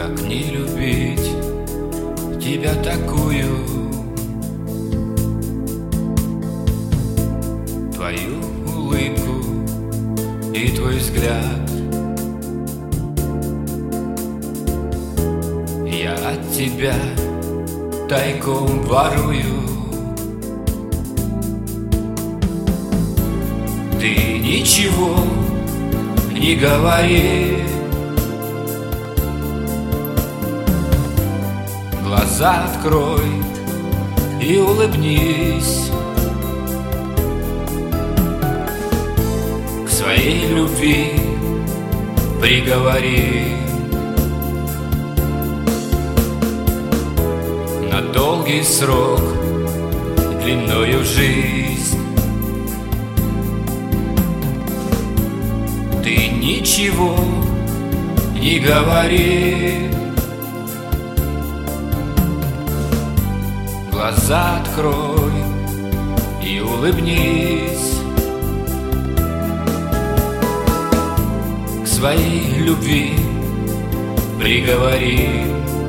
Как не любить тебя такую, твою улыбку и твой взгляд. Я от тебя тайком ворую. Ты ничего не говори, глаза открой и улыбнись. К своей любви приговори. На долгий срок, длиною в жизнь. Ты ничего не говори, глаза открой и улыбнись. К своей любви приговори.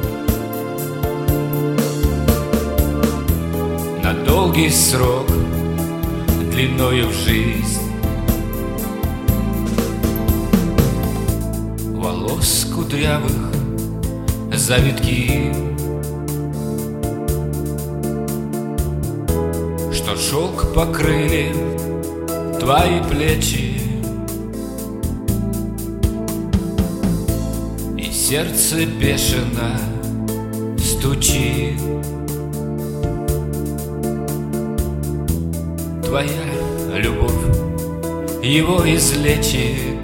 На долгий срок, длиною в жизнь. Волос кудрявых завитки, что шелк покрыли твои плечи, и сердце бешено стучит. Твоя любовь его излечит.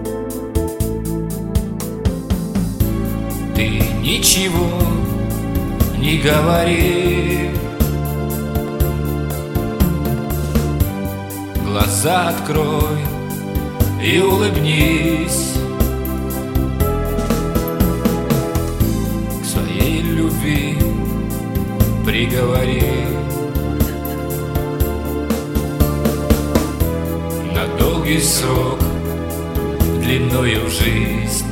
Ты ничего не говори, глаза открой и улыбнись. К своей любви приговори. На долгий срок, длиною в жизнь.